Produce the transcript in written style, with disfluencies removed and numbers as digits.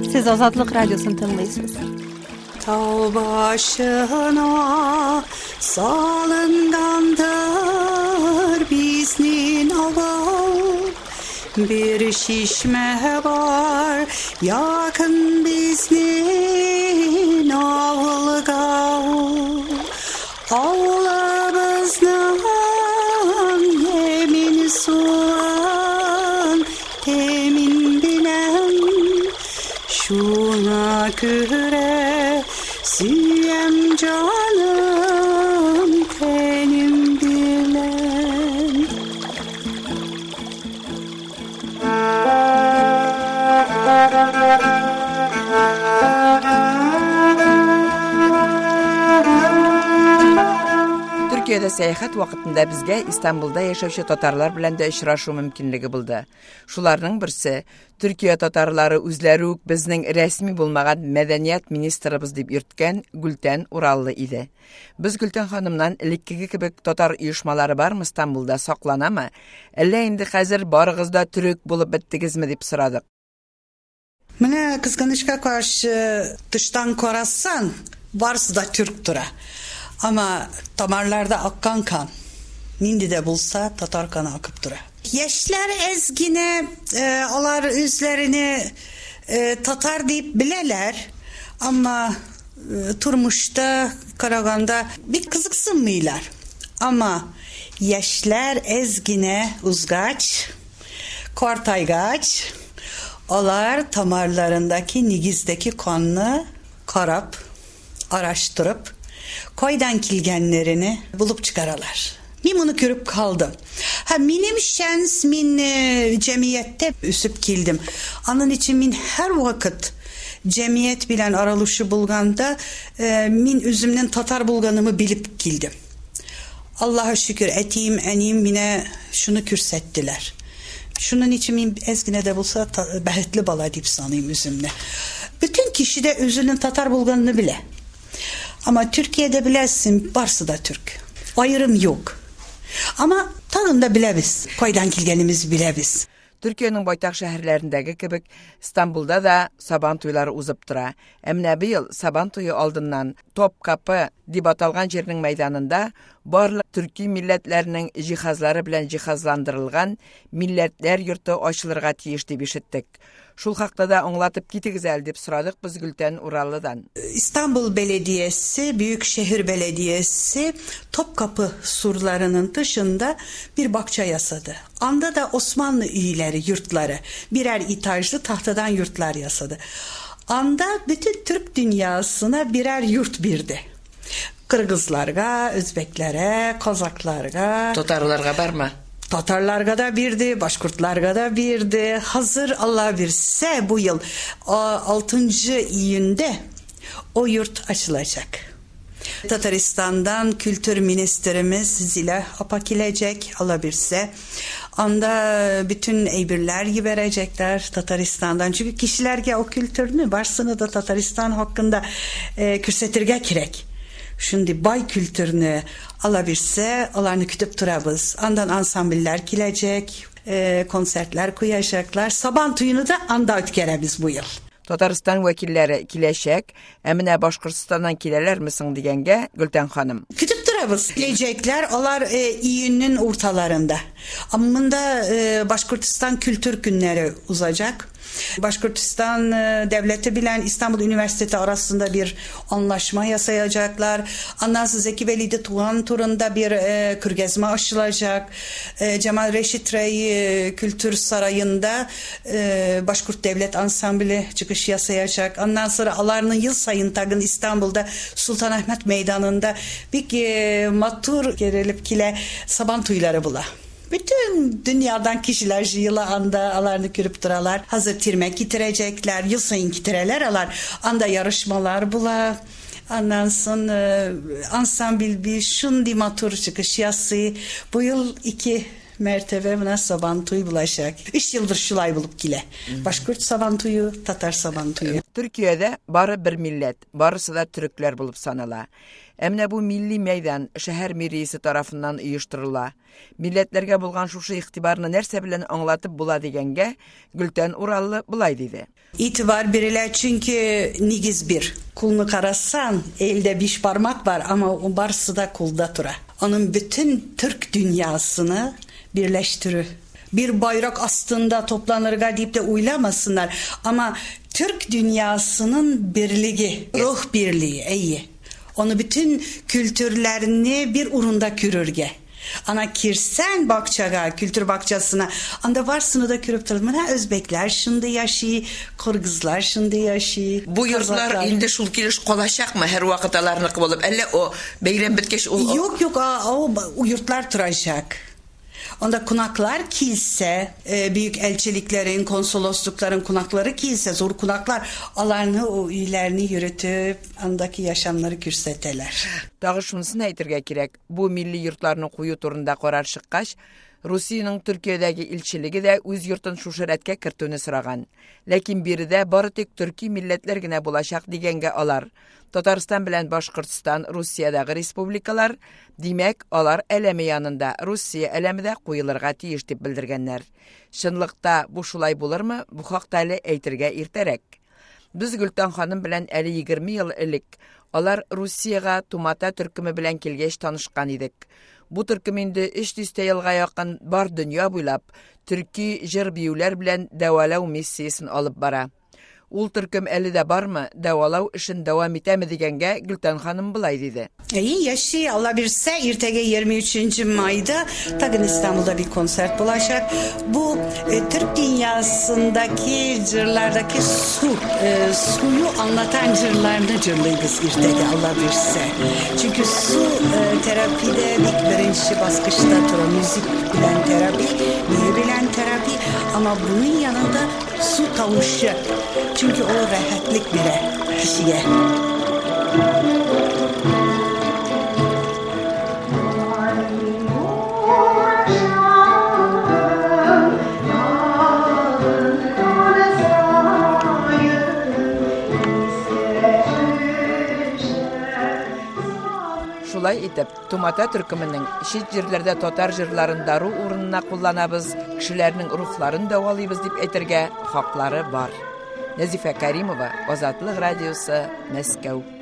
Siz Azadlık Radyosu'nu dinliyorsunuz. Tağ başına salıngandır biznin oğul. Bir şişme var yakın biznin oğulga. Oğlumuzdan yemin suan temin bilen. Şuna göre süyem canım tenim bilen. Türkiye'de seyahat vaqtında bizge İstanbul'da yaşavşı Tatarlar bilen de işraşu mümkünligi buldu. Şularning birisi Türkiye Tatarları özleri bizning resmi bulmagan medeniyet ministrimiz deb yurtgan Gülten Urallı idi. Biz Gülten hanımdan ilikki kibik Tatar uyuşmalari barmı İstanbul'da saklanamı? Elle indi hazır barıgızda Türk bulup bittigizmi deb soradık. Mine kıskanışka karşı dıştan korassan varsı da Türk'türe. Ama damarlarda akkan kan, nindi de bulsa Tatar kanı akıp dura. Yaşlar ezgine olar üzlerini Tatar deyip bileler ama turmuşta, Karaganda bir kızıksınmıylar. Ama yaşlar ezgine uzgaç, kortaygaç, olar damarlarındaki nigizdeki kanını karap, araştırıp koydan kilgenlerini bulup çıkaralar. Min bunu körüp kaldım. Minim şans min cemiyette üsüp kildim. Anın için min her vakit cemiyet bilen aralışı bulganda min üzümden Tatar bulganımı bilip kildim. Allah'a şükür etiğim eniyim mine şunu kürsettiler. Şunun için min ezgine de bulsa behetli bala deyip sanayım üzümle. Bütün kişi de üzünün Tatar bulganını bile. Ama Türkiye'de bilesin varsı da Türk. Ayrım yok. Ama tadında bilebiz. Koydan kilgenimizi bilebiz. Türkiye'nin boytaq şehirlerindeki kibik İstanbul'da da saban toyları uzıp tura. Emne bir yıl saban toyu aldığından Topkapı dip atalgan yerinin meydanında barlık Türkiye milletlerinin cihazları bilen cihazlandırılgan milletler yurtu açılırga tiyiş deb işittik. Şul haqda da anlatıp gitigizəl deb soradık biz Gülten Urallı'dan. İstanbul Belediyesi, Büyükşehir Belediyesi Topkapı surlarının dışında bir bahçe yasadı. Anda da Osmanlı üyeleri, yurtları, birer itajlı tahtadan yurtlar yasadı. Anda bütün Türk dünyasına birer yurt birdi. Kırgızlarga, Özbeklere, Kozaklarga, Tatarlarga var mı? Tatarlarga da birdi, Başkurtlarga da birdi. Hazır Allah birse bu yıl 6. iyinde o yurt açılacak. Tataristan'dan kültür ministerimiz Zile apakilecek alabirse. Anda bütün eybirler verecekler Tataristan'dan. Çünkü kişilerge o kültürünü varsını da Tataristan hakkında kürsetirge kirek. Şimdi bay kültürünü alabirse alarını kütüp turabız. Andan ansambiller kilecek, konsertler koyacaklar. Saban tuyunu da anda ötkerebiz bu yıl. Tataristan vekilleri kileşek, emine Başkırtistan'dan kileler misin degenge Gülten Hanım? Kütüp turabız. Kilecekler, olar iyinin ortalarında. Ama bunda Başkırtistan Kültür Günleri uzayacak. Başkırtistan devleti bilen İstanbul Üniversitesi arasında bir anlaşma yasayacaklar. Ondan sonra Zeki Veli'de Tuğan turunda bir kırgezme açılacak. Cemal Reşit Rey Kültür Sarayı'nda Başkurt Devlet Ansambili çıkış yasayacak. Ondan sonra alarının yıl sayın tagın İstanbul'da Sultanahmet Meydanı'nda bir matur gerilip kile saban tuyları bula. Bütün dünyadan kişiler yıla anda alarını kürüp duralar. Hazır tirmek getirecekler. Yıl sayın getireler alar. Anda yarışmalar bula. Ondan sonra ansambil bir şundi matur çıkış yası. Bu yıl 2 mertebe buna Sabantuy bulaşak. 3 yıldır şulay bulup gile. Başkurt Sabantuyu, Tatar Sabantuyu. Türkiye'de barı bir millet, barısı da Türkler bulup sanıla. Emne bu milli meydan şehir mirisi tarafından uyuşturula. Milletlerge bulgan şuşu ihtibarını nerse bilen anlatıp bula degenge Gülten Urallı bulay dedi. İtibar biriler çünkü nigiz bir. Kulunu karasan elde 5 parmak var ama o barısı da kulda tura. Onun bütün Türk dünyasını birleştirir. Bir bayrak aslında toplanırga deyip de uylamasınlar. Ama Türk dünyasının birliği, ruh birliği iyi. Onu bütün kültürlerini bir urunda kürürge. Ana kirsen bakçaga, kültür bakçasına. Anda varsını da kürüp tırmına Özbekler şimdi yaşıyor, Kırgızlar şimdi yaşıyor. Bu yurtlar indi şul kiliş kolaşak mı her vakıtalarını bulup? Elle o beyren bitkeş Yok o yurtlar turacak. Onda kunaklar kilse, büyük elçiliklerin, konsoloslukların kunakları kilse, zor kunaklar alarını, o üylerini yürütüp andaki yaşamları kürseteler. Dağı şunusunu aytırga kirek, bu milli yurtlarını kuyu turunda korar şıkkaş, Rusiyanın Türkiye'deki ilçiligi de öz yurtun şuşeretke kirtüğünü sıragan. Lekin biri de barı tek Türkiye milletlerine bulaşak digenge alar. Tataristan bilen Başkırtistan, Rusiyadagi respublikalar, demek alar elemi yanında Rusiya elemi de kuyulurga tiyiş dip bildirgenler. Şınlıkta bu şulay bulur mu? Bu haqtaylı eytirge irterek. Biz Gülten Hanım bilen 50-20 yıl ilik, alar Rusiyaga Tumata türkümü bilen kelgeç tanışkan idik. Bu türkümünde 300 yılga yakın bar dünya buylap, Türkiye jir biyuler bilen davalav missiyasını alıp bara. Ul türküm eli de bar mı? Davalav işin devam etemedikenge Gülten Hanım bulay dedi. İyi yaşı Allah birse irtege 23. May'da Tagın İstanbul'da bir konser bulaşak. Bu Türk dünyasındaki cırlardaki suyu anlatan cırlarını cırlıyız irtege Allah birse. Çünkü su terapide birinci baskışta tura müzik bilen terapi, büyü bilen terapi ama bunun yanında su kavuşu. Çünkü o rahatlık bile kişiye. Şulay itip, Tumata türkümünün şit jirlerde totar jirların daru urununa kullanabız, kişilerinin ruhlarını davalıyız dip etirge hakları var. Nezife Karimova, Azatlık Radyosu, Moskova.